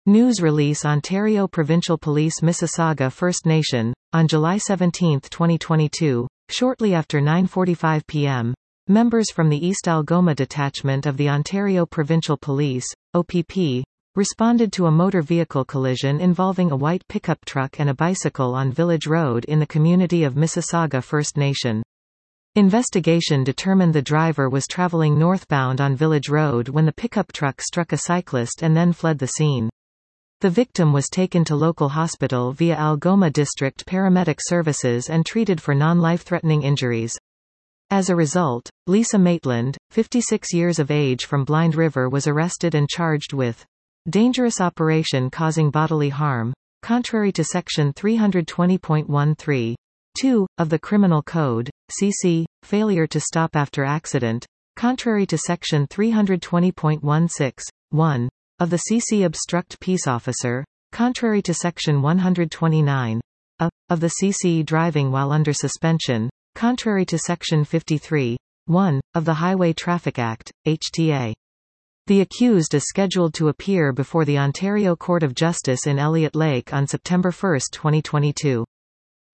News release Ontario Provincial Police Mississauga First Nation, on July 17, 2022, shortly after 9:45 p.m., members from the East Algoma Detachment of the Ontario Provincial Police, OPP, responded to a motor vehicle collision involving a white pickup truck and a bicycle on Village Road in the community of Mississauga First Nation. Investigation determined the driver was traveling northbound on Village Road when the pickup truck struck a cyclist and then fled the scene. The victim was taken to local hospital via Algoma District Paramedic Services and treated for non-life-threatening injuries. As a result, Lisa Maitland, 56 years of age from Blind River, was arrested and charged with dangerous operation causing bodily harm, contrary to Section 320.13(2) of the Criminal Code, cc. Failure to stop after accident, contrary to Section 320.16(1) of the cc. Obstruct peace officer, contrary to Section 129(a) of the cc. Driving while under suspension, contrary to Section 53(1) of the Highway Traffic Act, HTA. The accused is scheduled to appear before the Ontario Court of Justice in Elliott Lake on September 1, 2022.